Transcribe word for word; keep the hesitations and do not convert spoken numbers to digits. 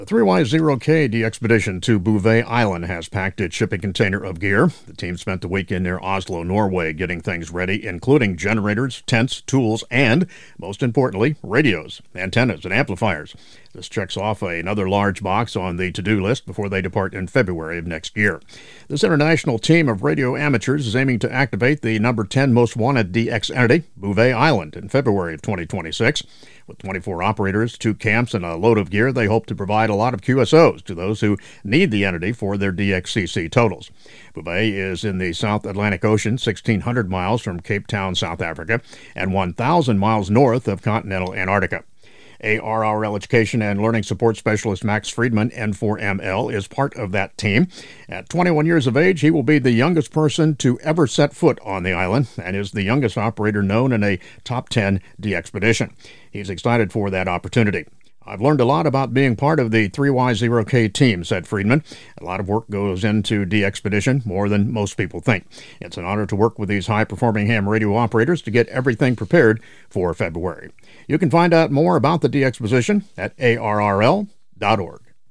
The three Y zero K DXpedition to Bouvet Island has packed its shipping container of gear. The team spent the weekend near Oslo, Norway, getting things ready, including generators, tents, tools, and, most importantly, radios, antennas, and amplifiers. This checks off another large box on the to-do list before they depart in February of next year. This international team of radio amateurs is aiming to activate the number ten most wanted D X entity, Bouvet Island, in February of twenty twenty-six. With twenty-four operators, two camps, and a load of gear, they hope to provide a lot of Q S Os to those who need the entity for their D X C C totals. Bouvet is in the South Atlantic Ocean, sixteen hundred miles from Cape Town, South Africa, and one thousand miles north of continental Antarctica. A R R L Education and Learning Support Specialist Max Friedman, N four M L, is part of that team. At twenty-one years of age, he will be the youngest person to ever set foot on the island and is the youngest operator known in a top ten DXpedition. He's excited for that opportunity. I've learned a lot about being part of the three Y zero K team, said Friedman. A lot of work goes into DXpedition, more than most people think. It's an honor to work with these high-performing ham radio operators to get everything prepared for February. You can find out more about the DXpedition at A R R L dot org.